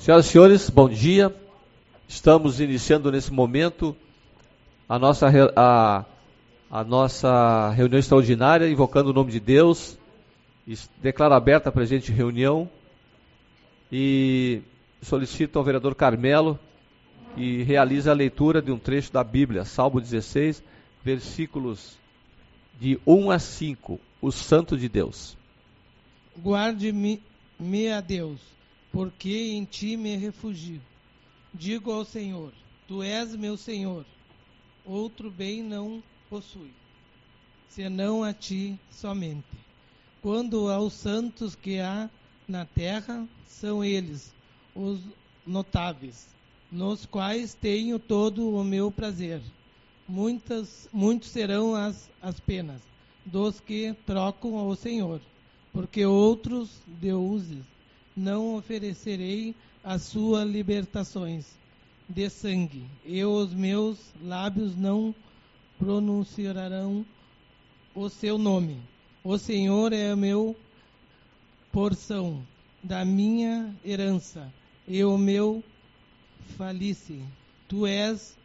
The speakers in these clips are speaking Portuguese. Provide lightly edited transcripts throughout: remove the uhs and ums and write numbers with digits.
Senhoras e senhores, bom dia. Estamos iniciando nesse momento a nossa reunião extraordinária, invocando o nome de Deus. Declaro aberta a presente reunião e solicito ao vereador Carmelo que realize a leitura de um trecho da Bíblia, Salmo 16, versículos de 1 a 5, o Santo de Deus. Guarde-me a Deus, porque em ti me refugio. Digo ao Senhor, tu és meu Senhor, outro bem não possui, senão a ti somente. Quando aos santos que há na terra, são eles os notáveis, nos quais tenho todo o meu prazer. Muitos serão as penas dos que trocam ao Senhor, porque outros deuses não oferecerei as suas libertações de sangue, e os meus lábios não pronunciarão o seu nome. O Senhor é a meu porção da minha herança e o meu falice. Tu és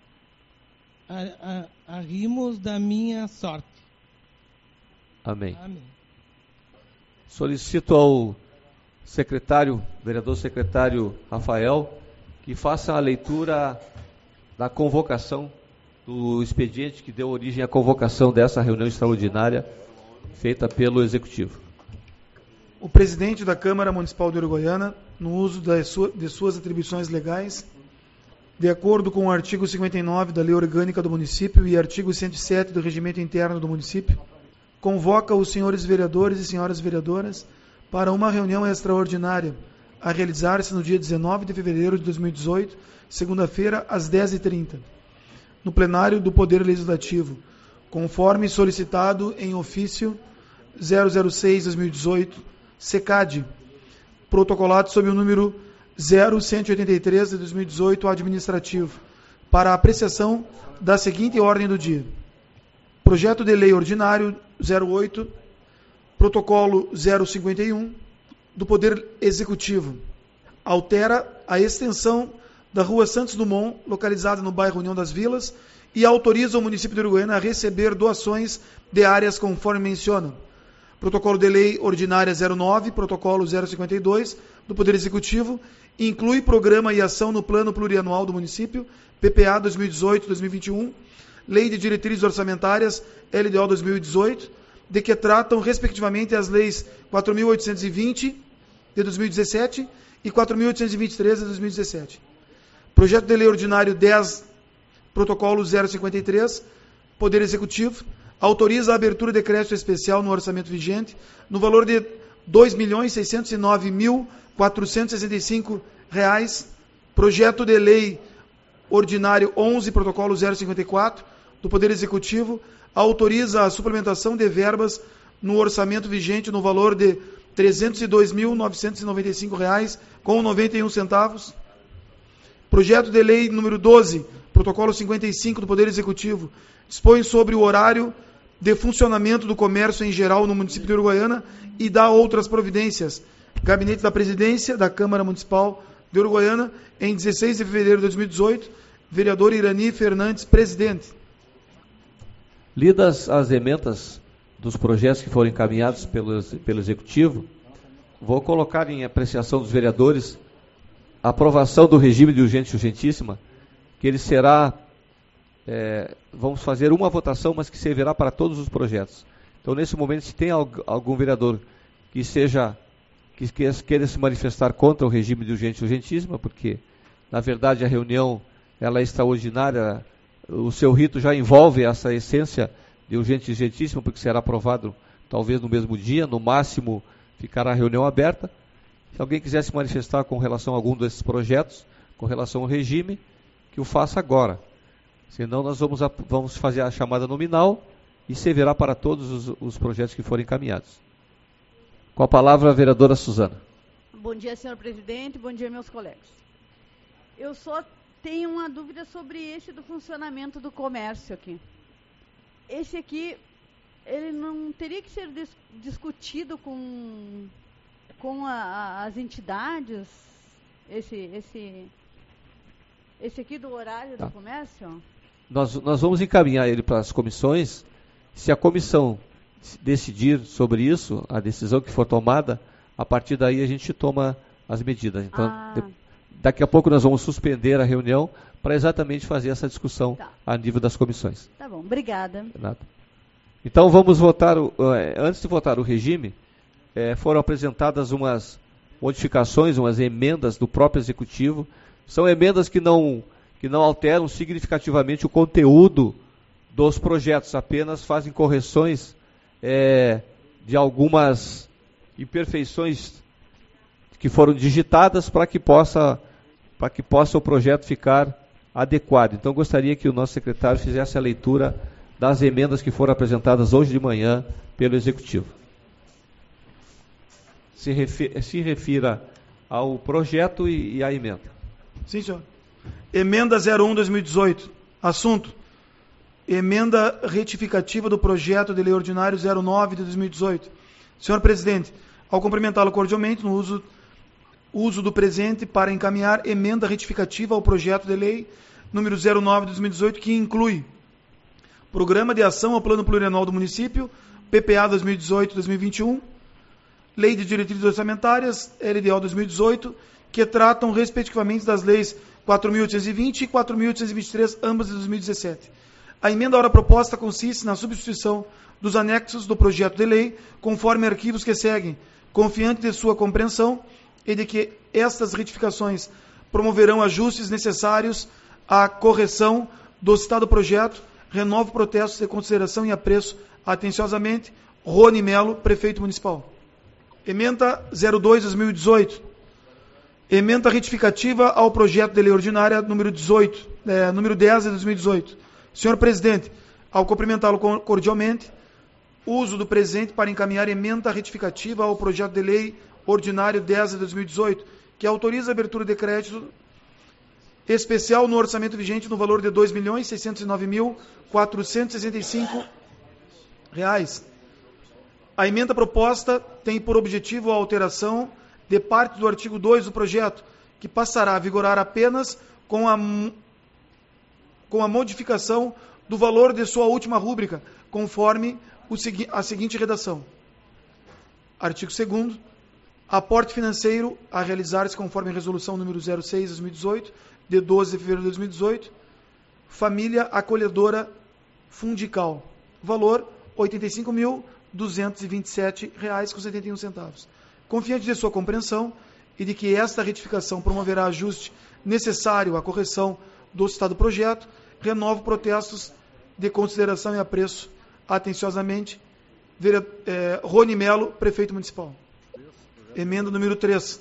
arrimos da minha sorte. Amém. Amém. Solicito ao vereador secretário Rafael, que faça a leitura da convocação do expediente que deu origem à convocação dessa reunião extraordinária feita pelo Executivo. O presidente da Câmara Municipal de Uruguaiana, no uso de suas atribuições legais, de acordo com o artigo 59 da Lei Orgânica do Município e artigo 107 do Regimento Interno do Município, convoca os senhores vereadores e senhoras vereadoras para uma reunião extraordinária a realizar-se no dia 19 de fevereiro de 2018, segunda-feira, às 10h30, no plenário do Poder Legislativo, conforme solicitado em ofício 006-2018, SECAD, protocolado sob o número 0183 de 2018, administrativo, para apreciação da seguinte ordem do dia. Projeto de Lei Ordinário 08, Protocolo 051, do Poder Executivo, altera a extensão da Rua Santos Dumont, localizada no bairro União das Vilas, e autoriza o município de Uruguaiana a receber doações de áreas conforme menciona. Protocolo de Lei Ordinária 09, Protocolo 052, do Poder Executivo, inclui programa e ação no Plano Plurianual do Município, PPA 2018-2021, Lei de Diretrizes Orçamentárias, LDO 2018, de que tratam, respectivamente, as leis 4.820 de 2017 e 4.823 de 2017. Projeto de Lei Ordinário 10, Protocolo 053, Poder Executivo, autoriza a abertura de crédito especial no orçamento vigente no valor de R$ 2.609.465. Projeto de Lei Ordinário 11, Protocolo 054, do Poder Executivo, autoriza a suplementação de verbas no orçamento vigente no valor de R$ 302.995,91. Projeto de Lei número 12, Protocolo 55 do Poder Executivo, dispõe sobre o horário de funcionamento do comércio em geral no município de Uruguaiana e dá outras providências. Gabinete da Presidência da Câmara Municipal de Uruguaiana, em 16 de fevereiro de 2018, vereador Irani Fernandes, presidente. Lidas as emendas dos projetos que foram encaminhados pelo Executivo, vou colocar em apreciação dos vereadores a aprovação do regime de urgência e urgentíssima, que ele será, vamos fazer uma votação, mas que servirá para todos os projetos. Então, nesse momento, se tem algum vereador que queira se manifestar contra o regime de urgência e urgentíssima, porque, na verdade, a reunião ela é extraordinária, o seu rito já envolve essa essência de urgente e urgentíssima, porque será aprovado talvez no mesmo dia, no máximo ficará a reunião aberta. Se alguém quiser se manifestar com relação a algum desses projetos, com relação ao regime, que o faça agora. Senão nós vamos fazer a chamada nominal e servirá para todos os projetos que forem encaminhados. Com a palavra, a vereadora Suzana. Bom dia, senhor presidente. Bom dia, meus colegas. Eu só tenho uma dúvida sobre esse do funcionamento do comércio aqui. Esse aqui, ele não teria que ser discutido com as entidades Esse aqui do horário do comércio? Nós vamos encaminhar ele para as comissões. Se a comissão decidir sobre isso, a decisão que for tomada, a partir daí a gente toma as medidas. Então, daqui a pouco nós vamos suspender a reunião para exatamente fazer essa discussão a nível das comissões. Tá bom, obrigada. Nada. Então vamos votar, antes de votar o regime, foram apresentadas umas modificações, umas emendas do próprio Executivo. São emendas que não alteram significativamente o conteúdo dos projetos, apenas fazem correções de algumas imperfeições que foram digitadas para que possa o projeto ficar adequado. Então, gostaria que o nosso secretário fizesse a leitura das emendas que foram apresentadas hoje de manhã pelo Executivo. Se refira ao projeto e à emenda. Sim, senhor. Emenda 01/2018. Assunto: emenda retificativa do projeto de lei ordinário 09 de 2018. Senhor presidente, ao cumprimentá-lo cordialmente no uso do presente para encaminhar emenda retificativa ao projeto de lei número 09 de 2018, que inclui Programa de Ação ao Plano Plurianual do Município, PPA 2018-2021, Lei de Diretrizes Orçamentárias, LDO 2018, que tratam respectivamente das leis 4.820 e 4.823, ambas de 2017. A emenda ora proposta consiste na substituição dos anexos do projeto de lei, conforme arquivos que seguem, confiante de sua compreensão e de que estas retificações promoverão ajustes necessários à correção do citado projeto. Renovo protestos de consideração e apreço, atenciosamente, Rony Melo, Prefeito Municipal. Emenda 02/2018. Emenda retificativa ao projeto de lei ordinária número 10 de 2018. Senhor presidente, ao cumprimentá-lo cordialmente, uso do presente para encaminhar emenda retificativa ao projeto de lei ordinário 10 de 2018, que autoriza a abertura de crédito especial no orçamento vigente no valor de R$ 2.609.465. A emenda proposta tem por objetivo a alteração de parte do artigo 2 do projeto, que passará a vigorar apenas com a modificação do valor de sua última rúbrica, conforme a seguinte redação. Artigo 2º. Aporte financeiro a realizar-se conforme a resolução número 06/2018, de 12 de fevereiro de 2018, família acolhedora Fundical, valor R$ 85.227,71. Confiante de sua compreensão e de que esta retificação promoverá ajuste necessário à correção do citado projeto, renovo protestos de consideração e apreço, atenciosamente, Rony Melo, Prefeito Municipal. Emenda número 3.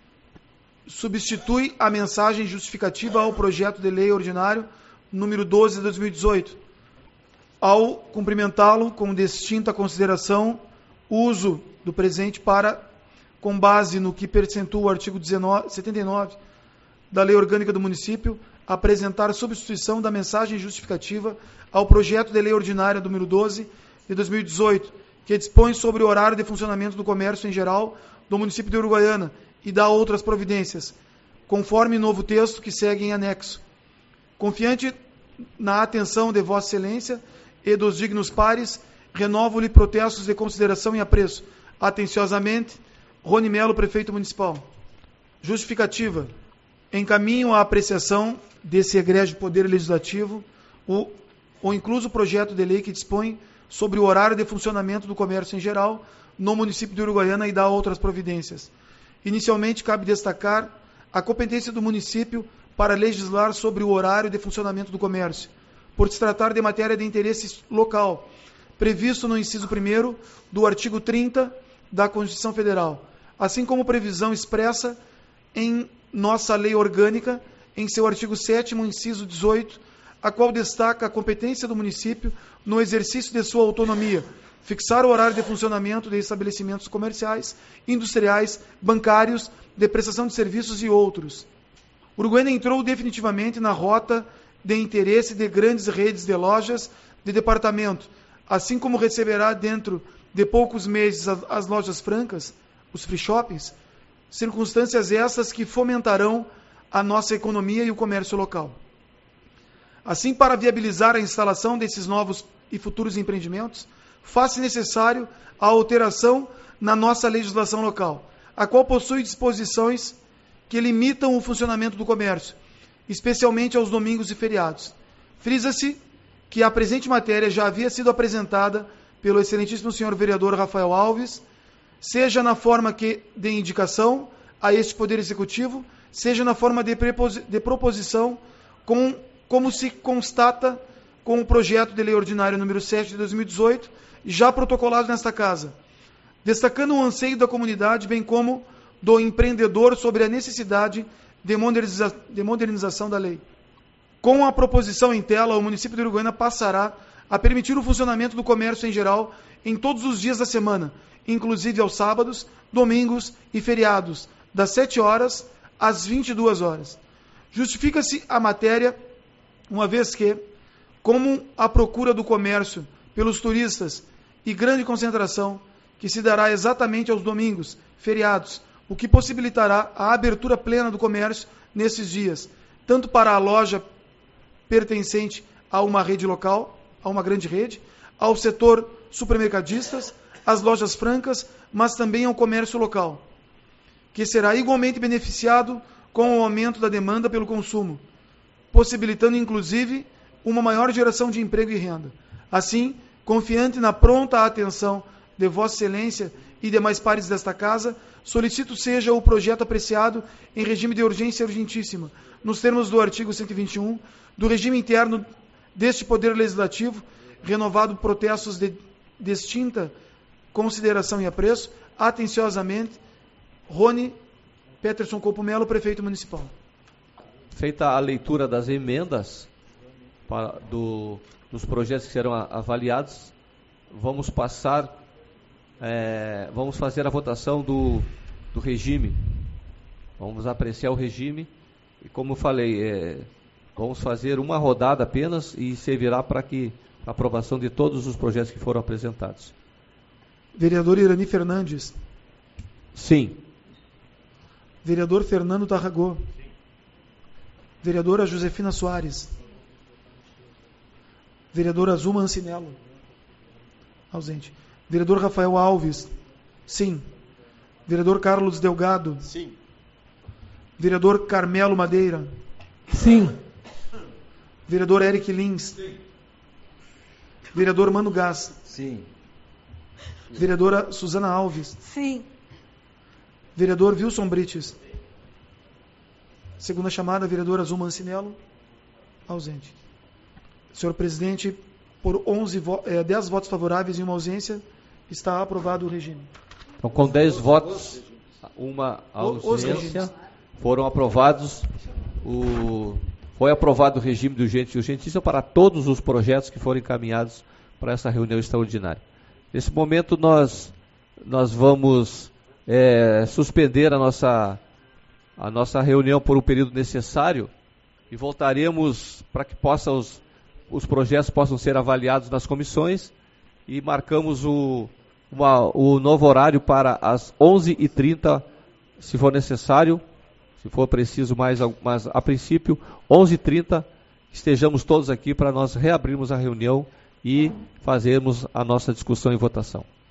Substitui a mensagem justificativa ao projeto de lei ordinário número 12 de 2018. Ao cumprimentá-lo com distinta consideração, uso do presente para, com base no que percentua o artigo 79 da Lei Orgânica do Município, apresentar substituição da mensagem justificativa ao projeto de lei ordinária número 12 de 2018, que dispõe sobre o horário de funcionamento do comércio em geral do município de Uruguaiana e dá outras providências, conforme novo texto que segue em anexo. Confiante na atenção de Vossa Excelência e dos dignos pares, renovo-lhe protestos de consideração e apreço. Atenciosamente, Rony Melo, Prefeito Municipal. Justificativa. Encaminho à apreciação desse egrégio Poder Legislativo o incluso projeto de lei que dispõe sobre o horário de funcionamento do comércio em geral no município de Uruguaiana e dá outras providências. Inicialmente, cabe destacar a competência do município para legislar sobre o horário de funcionamento do comércio, por se tratar de matéria de interesse local, previsto no inciso 1º do artigo 30 da Constituição Federal, assim como previsão expressa em nossa lei orgânica, em seu artigo 7º, inciso 18, a qual destaca a competência do município no exercício de sua autonomia, fixar o horário de funcionamento de estabelecimentos comerciais, industriais, bancários, de prestação de serviços e outros. Uruguaiana entrou definitivamente na rota de interesse de grandes redes de lojas de departamento, assim como receberá dentro de poucos meses as lojas francas, os free shoppings, circunstâncias essas que fomentarão a nossa economia e o comércio local. Assim, para viabilizar a instalação desses novos e futuros empreendimentos, faz-se necessário a alteração na nossa legislação local, a qual possui disposições que limitam o funcionamento do comércio, especialmente aos domingos e feriados. Frisa-se que a presente matéria já havia sido apresentada pelo excelentíssimo senhor vereador Rafael Alves, seja na forma de indicação a este Poder Executivo, seja na forma de proposição, como se constata com o projeto de lei ordinário número 7 de 2018, já protocolado nesta Casa, destacando o anseio da comunidade, bem como do empreendedor sobre a necessidade de modernização da lei. Com a proposição em tela, o município de Uruguaiana passará a permitir o funcionamento do comércio em geral em todos os dias da semana, inclusive aos sábados, domingos e feriados, das 7 horas às 22 horas. Justifica-se a matéria, uma vez que, como a procura do comércio pelos turistas e grande concentração, que se dará exatamente aos domingos, feriados, o que possibilitará a abertura plena do comércio nesses dias, tanto para a loja pertencente a uma rede local, a uma grande rede, ao setor supermercadistas, às lojas francas, mas também ao comércio local, que será igualmente beneficiado com o aumento da demanda pelo consumo, possibilitando inclusive uma maior geração de emprego e renda. Assim, confiante na pronta atenção de Vossa Excelência e demais pares desta Casa, solicito seja o projeto apreciado em regime de urgência urgentíssima, nos termos do artigo 121 do regime interno deste Poder Legislativo, renovado protestos de distinta consideração e apreço. Atenciosamente, Rony Peterson Coupo Melo, Prefeito Municipal. Feita a leitura das emendas dos projetos que serão avaliados, vamos fazer a votação do regime. Vamos apreciar o regime e, como eu falei, vamos fazer uma rodada apenas e servirá para a aprovação de todos os projetos que foram apresentados. Vereador Irani Fernandes. Sim. Vereador Fernando Tarragó. Sim. Vereadora Josefina Soares. Vereador Azuma Ancinello. Ausente. Vereador Rafael Alves. Sim. Vereador Carlos Delgado. Sim. Vereador Carmelo Madeira. Sim. Vereador Eric Lins. Sim. Vereador Mano Gás. Sim. Vereadora Suzana Alves. Sim. Vereador Wilson Brites. Segunda chamada, vereador Azuma Ancinello. Ausente. Senhor presidente, por 10 votos favoráveis e uma ausência, está aprovado o regime. Então, com 10 votos, uma ausência, foram aprovados foi aprovado o regime de urgência e urgentíssima para todos os projetos que foram encaminhados para essa reunião extraordinária. Nesse momento, nós vamos suspender a nossa reunião por um período necessário e voltaremos para que os projetos possam ser avaliados nas comissões e marcamos o novo horário para as 11h30, se for necessário, se for preciso mais, mas a princípio, 11h30, estejamos todos aqui para nós reabrirmos a reunião e fazermos a nossa discussão e votação.